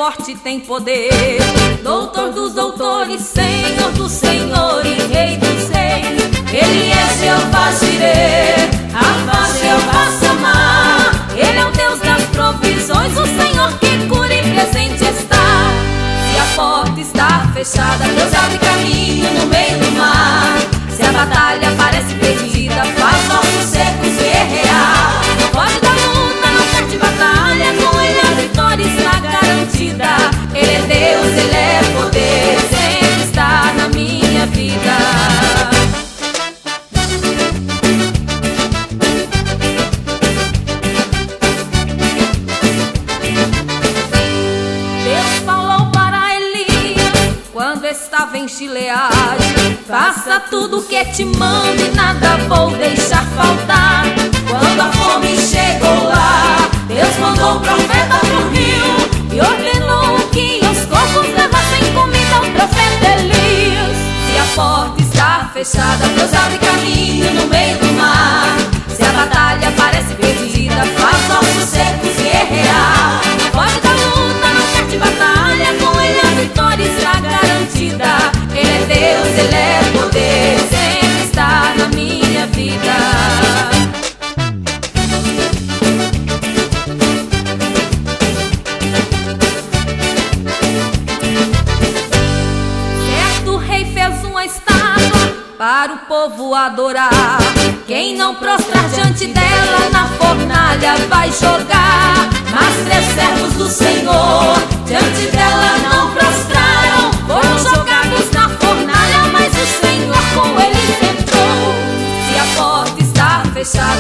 forte, tem poder. Doutor dos doutores, Senhor dos senhores, Rei dos reis. Ele é Jeová Jireh, Rafa, Jeová Samá. Ele é o Deus das provisões, o Senhor que cura e presente está. Se a porta está fechada, Deus abre caminho no meio do mar. Se a batalha parece perdida, faz nossos secos guerrear. Não pode dar luta, não perde batalha, com Ele a vitória está garantida. Ele é Deus, Ele é poder, sempre está na minha vida. Deus falou para Elias quando estava em Gileade: faça tudo o que te mando e nada vou deixar faltar. Quando a fome chegou lá, Deus mandou o profeta pro rio e ordenou que os corpos levassem comida ao profeta Elias. Se a porta está fechada, Deus abre caminho no meio do mar. Se a batalha parece perdida, faz nossos secos guerrear. Não pode dar luta, não perde batalha, com Ele a vitória está garantida. Ele é Deus, Ele é poder, sempre está na minha vida. Certo rei fez uma estátua para o povo adorar. Quem não prostrar diante dela, na fornalha vai jogar. Mas 3 servos do Senhor diante dela não prostraram, foram jogados na fornalha, mas o Senhor com eles entrou. Se a porta está fechada,